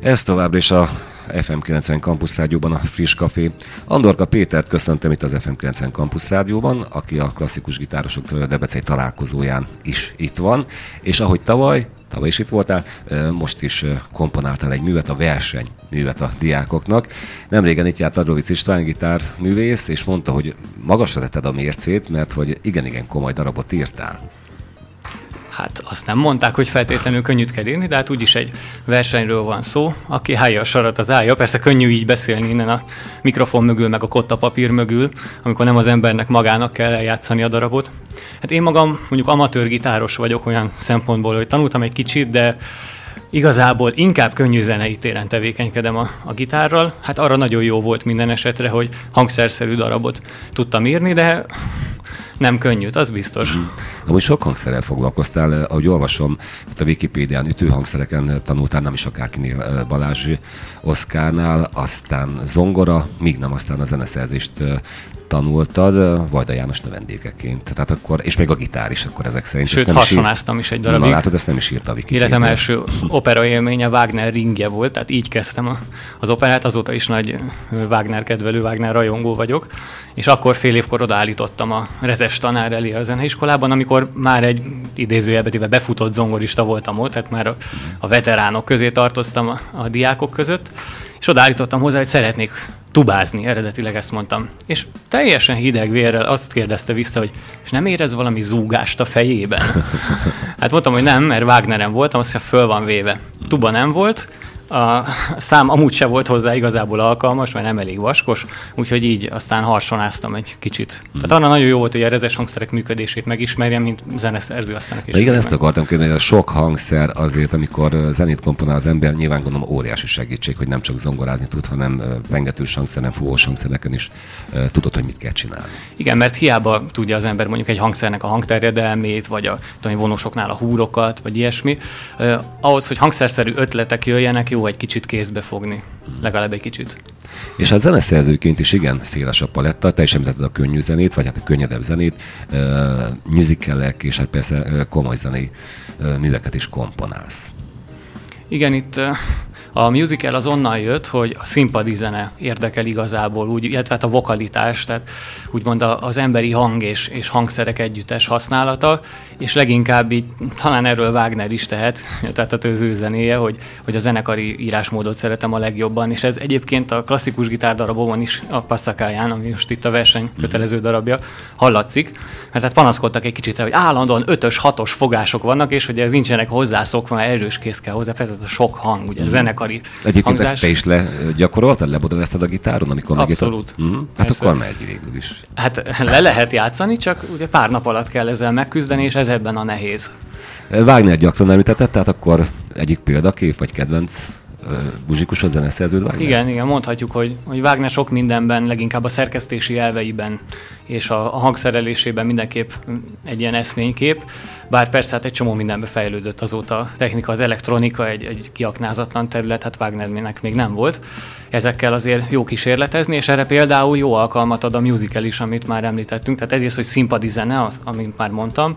Ez továbbra is a FM 90 Campus Rádióban a Friss Café. Andorka Pétert köszöntöm itt az FM 90 Campus Rádióban, aki a klasszikus gitárosok debreceni találkozóján is itt van, és ahogy tavaly is itt voltál, most is komponáltál egy művet, a verseny művet a diákoknak. Nemrégen itt járt Adrovics István gitárművész, és mondta, hogy magasra tetted a mércét, mert hogy igen komoly darabot írtál. Hát azt nem mondták, hogy feltétlenül könnyűt kell írni, de hát úgyis egy versenyről van szó. Aki állja a sarat, az állja. Persze könnyű így beszélni innen a mikrofon mögül, meg a kottapapír mögül, amikor nem az embernek magának kell eljátszani a darabot. Hát én magam mondjuk amatőr gitáros vagyok olyan szempontból, hogy tanultam egy kicsit, de igazából inkább könnyű zenei téren tevékenykedem a gitárral. Hát arra nagyon jó volt minden esetre, hogy hangszerszerű darabot tudtam írni, de nem könnyűt, az biztos. Amúgy sok hangszerrel foglalkoztál, ahogy olvasom, a Wikipédián ütőhangszereken tanultál, nem is akárkinél, Balázs Oszkárnál, aztán zongora, míg nem, aztán a zeneszerzést tanultad, Vajda János növendékeként. Tehát akkor, és még a gitár is akkor ezek szerint. Sőt, hasonáztam is egy darabig. Na látod, ezt nem is írta a Wikipédia. Életem első opera élménye Wagner Ringje volt, tehát így kezdtem az operát, azóta is nagy Wagner kedvelő, Wagner rajongó vagyok, és akkor fél évkor odaállítottam a rezes tanár elé a zeneiskolában, amikor már egy idézőjelben befutott zongorista voltam ott, tehát már a veteránok közé tartoztam a diákok között, és odaállítottam hozzá, hogy szeretnék tubázni, eredetileg ezt mondtam. És teljesen hideg vérrel azt kérdezte vissza, hogy és nem érez valami zúgást a fejében? Hát mondtam, hogy nem, mert Wagneren voltam, azt mondja, föl van véve. Tuba nem volt, a szám amúgy se volt hozzá igazából alkalmas, mert nem elég vaskos, úgyhogy így aztán harsonáztam egy kicsit. Tehát arra nagyon jó volt, hogy a rezes hangszerek működését megismerjem, mint zeneszerző aztán a igen, ezt akartam kérdezni, hogy a sok hangszer azért, amikor zenét komponál az ember, nyilván gondolom óriási segítség, hogy nem csak zongorázni tud, hanem pengetős hangszeren, fúvós hangszereken is tudod, hogy mit kell csinálni. Igen, mert hiába tudja az ember mondjuk egy hangszernek a hangterjedelmét, vagy a vonósoknál a húrokat, vagy ilyesmi. Ahhoz, hogy hangszerszerű ötletek jöjjenek, jó egy kicsit kézbe fogni. Legalább egy kicsit. És hát zeneszerzőként is igen széles a paletta, te is említetted a könnyű zenét, vagy hát a könnyedebb zenét, musicalek, és hát persze komoly zenei műveket is komponálsz. Igen, itt a musical az onnan jött, hogy a színpadi zene érdekel igazából, úgy, illetve hát a vokalitás, tehát úgymond az emberi hang és hangszerek együttes használata, és leginkább így talán erről Wagner is tehet, tehát az ő zenéje, hogy a zenekari írásmódot szeretem a legjobban, és ez egyébként a klasszikus gitárdarabomon is, a Passakáján, ami most itt a verseny kötelező darabja, hallatszik, mert hát panaszkodtak egy kicsit, hogy állandóan 5-ös, 6-os fogások vannak, és hogy ez nincsenek hozzászokva, mert erős kéz kell hozzá, persze ez a sok hang, ugye a zenekari egyébként hangzás. Ezt te is legyakoroltad, lebodoláztad a gitáron, amikor abszolút. Hát akkor megy végül is. Hát le lehet játszani, csak ugye pár nap alatt kell ezzel megküzdeni, és ez ebben a nehéz. Wagner gyakran említetted, tehát akkor egyik példakép, vagy kedvenc muzsikusod, zeneszerződ Wagner? Igen, mondhatjuk, hogy Wagner sok mindenben, leginkább a szerkesztési elveiben és a hangszerelésében mindenképp egy ilyen eszménykép, bár persze hát egy csomó mindenbe fejlődött azóta a technika, az elektronika egy kiaknázatlan terület, hát Wagnernek még nem volt. Ezekkel azért jó kísérletezni, és erre például jó alkalmat ad a musical is, amit már említettünk, tehát egyrészt, hogy színpadi zene, amit már mondtam.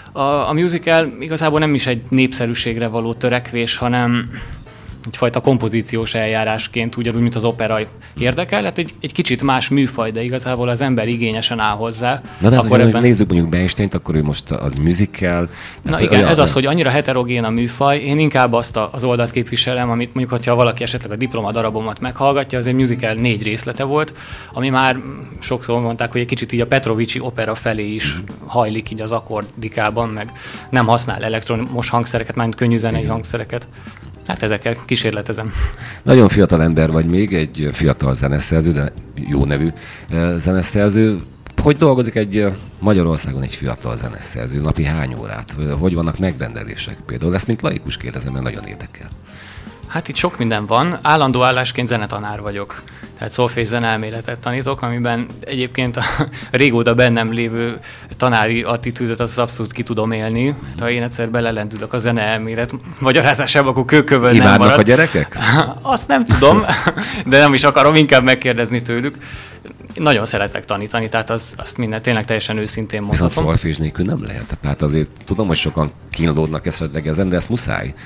A musical igazából nem is egy népszerűségre való törekvés, hanem egyfajta kompozíciós eljárásként, ugyanúgy, mint az opera érdekel, hát egy kicsit más műfaj, de igazából az ember igényesen áll hozzá. Na de akkor ebben... nézzük mondjuk Bernsteint, akkor ő most az musical. Na igen, ez az, hogy annyira heterogén a műfaj, én inkább azt az oldalt képviselem, amit mondjuk, hogyha valaki esetleg a diplomadarabomat meghallgatja, az egy musical 4 részlete volt, ami már sokszor mondták, hogy egy kicsit így a Petrovicsi opera felé is hajlik így az akkordikában, meg nem használ elektromos hangszereket, már könnyű zenei hangszereket. Hát ezekkel kísérletezem. Nagyon fiatal ember vagy még, egy fiatal zeneszerző, de jó nevű zeneszerző. Hogy dolgozik Magyarországon egy fiatal zeneszerző? Napi hány órát? Hogy vannak megrendelések például? Ezt mint laikus kérdezem, mert nagyon érdekel. Hát itt sok minden van. Állandó állásként zenetanár vagyok. Tehát szolfés zeneelméletet tanítok, amiben egyébként a régóta bennem lévő tanári attitűdöt az abszolút ki tudom élni. Ha én egyszer belelendülök a zeneelmélet magyarázásába, akkor kőkövön nem marad. Imádnak a gyerekek? Azt nem tudom, de nem is akarom inkább megkérdezni tőlük. Nagyon szeretek tanítani, tehát azt minden tényleg teljesen őszintén mondhatom. Viszont szolfés nélkül nem lehet. Tehát azért tudom, hogy sokan kínlódnak esetleg ezen, de ezt muszáj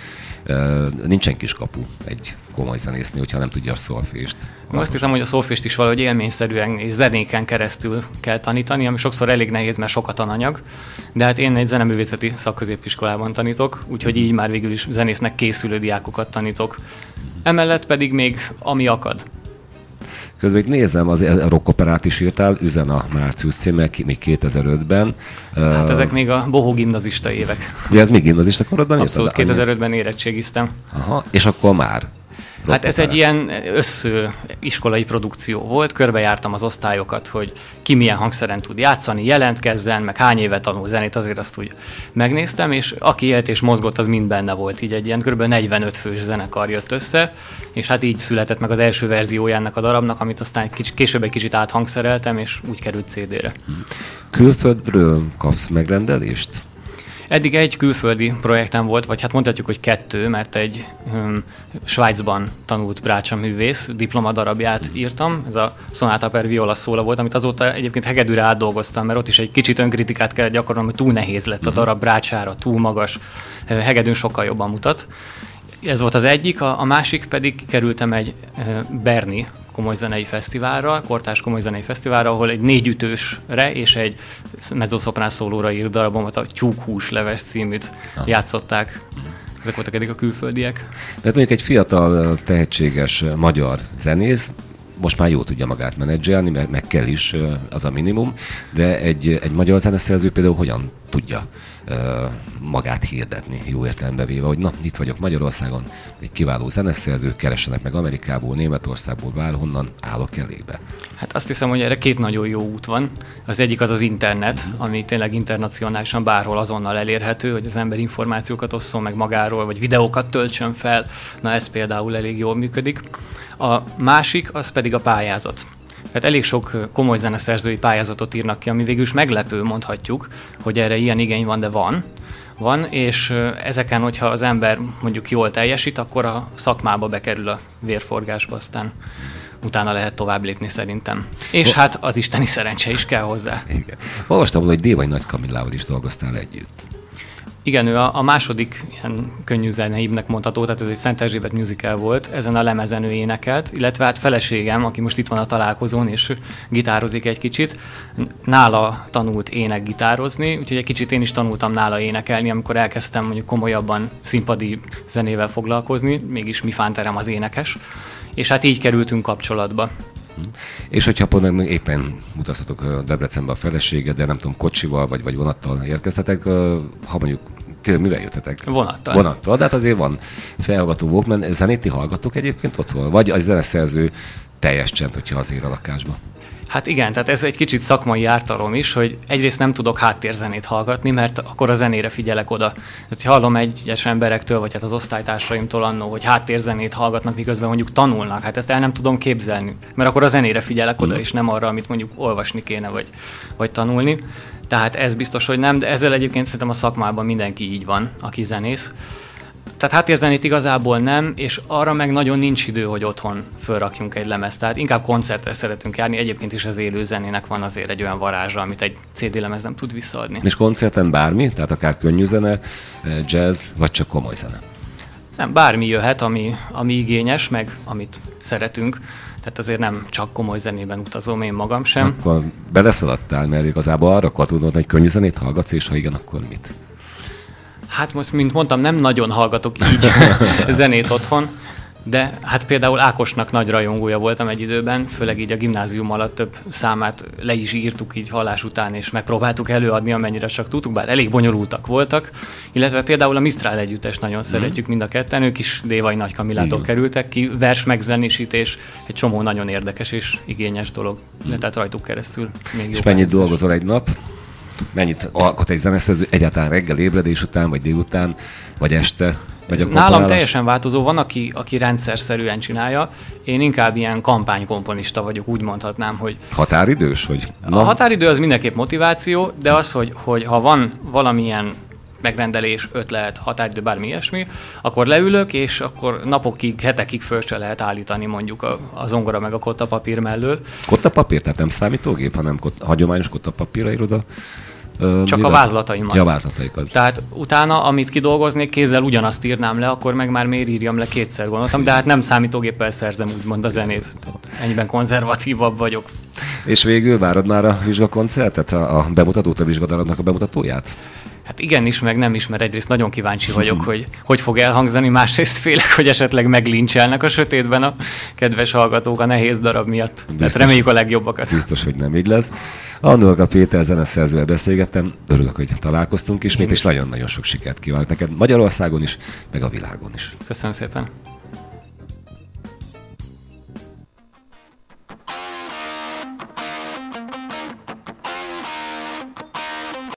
Nincsen kiskapu egy komoly zenésznél, hogyha nem tudja a szolfést. Azt hiszem, hogy a szolfést is valahogy élményszerűen és zenéken keresztül kell tanítani, ami sokszor elég nehéz, mert sok a tananyag. De hát én egy zeneművészeti szakközépiskolában tanítok, úgyhogy így már végül is zenésznek készülő diákokat tanítok. Emellett pedig még ami akad. Közben itt nézem, az rockoperát is írtál, Üzen a Március címmel, még 2005-ben. Hát ezek még a bohó gimnazista évek. Ugye ez még gimnazista korodban írtad? Abszolút, 2005-ben érettségiztem. Aha, és akkor már? Hát ez egy ilyen iskolai produkció volt, körbejártam az osztályokat, hogy ki milyen hangszeren tud játszani, jelentkezzen, meg hány éve tanul zenét, azért azt úgy megnéztem, és aki élt és mozgott, az mind benne volt. Így egy ilyen kb. 45 fős zenekar jött össze, és hát így született meg az első verziója ennek a darabnak, amit aztán később egy kicsit áthangszereltem, és úgy került CD-re. Külföldről kapsz megrendelést? Eddig egy külföldi projektem volt, vagy hát mondhatjuk, hogy 2, mert egy Svájcban tanult brácsaművész diplomadarabját írtam. Ez a Sonata per viola szóla volt, amit azóta egyébként hegedűre átdolgoztam, mert ott is egy kicsit önkritikát kellett gyakorolnom, hogy túl nehéz lett a darab brácsára, túl magas, hegedűn sokkal jobban mutat. Ez volt az egyik, a másik pedig kerültem egy berni komoly zenei fesztiválra, kortárs komoly zenei fesztiválra, ahol egy 4 ütősre és egy mezzoszoprán szólóra írt darabomat, a Tyúkhús leves címűt játszották. Ezek voltak eddig a külföldiek. Tehát mondjuk egy fiatal, tehetséges magyar zenész, most már jól tudja magát menedzselni, mert meg kell is, az a minimum, de egy magyar zeneszerző például hogyan tudja magát hirdetni, jó értelembe véve, hogy na, itt vagyok Magyarországon, egy kiváló zeneszerző, keressenek meg Amerikából, Németországból, bárhonnan, állok elébe. Hát azt hiszem, hogy erre 2 nagyon jó út van. Az egyik az internet, ami tényleg internacionálisan bárhol azonnal elérhető, hogy az ember információkat osszon meg magáról, vagy videókat töltsön fel. Na ez például elég jól működik. A másik az pedig a pályázat. Tehát elég sok komoly zeneszerzői pályázatot írnak ki, ami végül is meglepő, mondhatjuk, hogy erre ilyen igény van, de van, és ezeken, hogyha az ember mondjuk jól teljesít, akkor a szakmába bekerül a vérforgásba, aztán utána lehet tovább lépni szerintem. És hát az isteni szerencse is kell hozzá. Igen. Olvastam, hogy Dévai Nagy Kamillával is dolgoztál együtt. Igen, ő a második ilyen könnyű zeneibnek mondható, tehát ez egy Szent Erzsébet musical volt, ezen a lemezen ő énekelt, illetve hát feleségem, aki most itt van a találkozón, és gitározik egy kicsit, nála tanult énekgitározni, úgyhogy egy kicsit én is tanultam nála énekelni, amikor elkezdtem mondjuk komolyabban színpadi zenével foglalkozni, mégis mi fánterem az énekes, és hát így kerültünk kapcsolatba. És hogyha pont éppen utazhatok Debrecenbe a feleséget, de nem tudom, kocsival vagy vonattal érkeztetek, ha mondjuk mivel jöttetek? Vonattal, de hát azért van felhallgató Walkman. Zenét ti hallgattok egyébként otthon? Vagy a zeneszerző teljes csend, hogyha az ér a lakásba? Hát igen, tehát ez egy kicsit szakmai ártalom is, hogy egyrészt nem tudok háttérzenét hallgatni, mert akkor a zenére figyelek oda. Tehát, hogy hallom egyes emberektől, vagy hát az osztálytársaimtól annó, hogy háttérzenét hallgatnak, miközben mondjuk tanulnak. Hát ezt el nem tudom képzelni, mert akkor a zenére figyelek oda, és nem arra, amit mondjuk olvasni kéne, vagy tanulni. Tehát ez biztos, hogy nem, de ezzel egyébként szerintem a szakmában mindenki így van, aki zenész. Tehát háttérzenét igazából nem, és arra meg nagyon nincs idő, hogy otthon fölrakjunk egy lemezt. Tehát inkább koncertre szeretünk járni, egyébként is az élő zenének van azért egy olyan varázsa, amit egy CD lemez nem tud visszaadni. És koncerten bármi? Tehát akár könnyű zene, jazz, vagy csak komoly zene? Nem, bármi jöhet, ami igényes, meg amit szeretünk. Tehát azért nem csak komoly zenében utazom én magam sem. Akkor beleszaladtál, mert igazából arra akar tudnod, hogy könnyű zenét hallgatsz, és ha igen, akkor mit? Hát most, mint mondtam, nem nagyon hallgatok így zenét otthon, de hát például Ákosnak nagy rajongója voltam egy időben, főleg így a gimnázium alatt több számát le is írtuk így hallás után, és megpróbáltuk előadni, amennyire csak tudtuk, bár elég bonyolultak voltak, illetve például a Misztrál együttest nagyon szeretjük mind a ketten, ők is Dévai Nagy Kamillától kerültek ki, vers megzenésítés, egy csomó nagyon érdekes és igényes dolog, tehát rajtuk keresztül még jó. És mennyit dolgozol egy nap? Mennyit alkot egy zeneszerző egyáltalán reggel ébredés után, vagy délután, vagy este? Vagy nálam teljesen változó, van, aki rendszerszerűen csinálja, én inkább ilyen kampánykomponista vagyok, úgy mondhatnám, hogy... Határidős? Hogy... A határidő az mindenképp motiváció, de az, hogy ha van valamilyen megrendelés, ötlet, határidő, bármi ilyesmi, akkor leülök, és akkor napokig, hetekig föl se lehet állítani mondjuk a zongora meg a kottapapír mellől. Kottapapír? Tehát nem számítógép, hanem hagyományos kottapapírra írod a Csak a vázlataimat. Ja, vázlataikat. Tehát utána, amit kidolgoznék, kézzel ugyanazt írnám le, akkor meg már miért írjam le, kétszer gondoltam, de hát nem számítógéppel szerzem úgymond a zenét. Tehát ennyiben konzervatívabb vagyok. És végül várod már a vizsgakoncertet, a bemutatót, a vizsgadarabnak a bemutatóját? Hát igen is, meg nem is, mert egyrészt nagyon kíváncsi vagyok, hogy fog elhangzani, másrészt félek, hogy esetleg meglincselnek a sötétben a kedves hallgatók a nehéz darab miatt. Tehát reméljük a legjobbakat. Biztos, hogy nem így lesz. Andorka Péter zeneszerzővel beszélgettem, örülök, hogy találkoztunk ismét, és nagyon-nagyon sok sikert kívánok neked Magyarországon is, meg a világon is. Köszönöm szépen.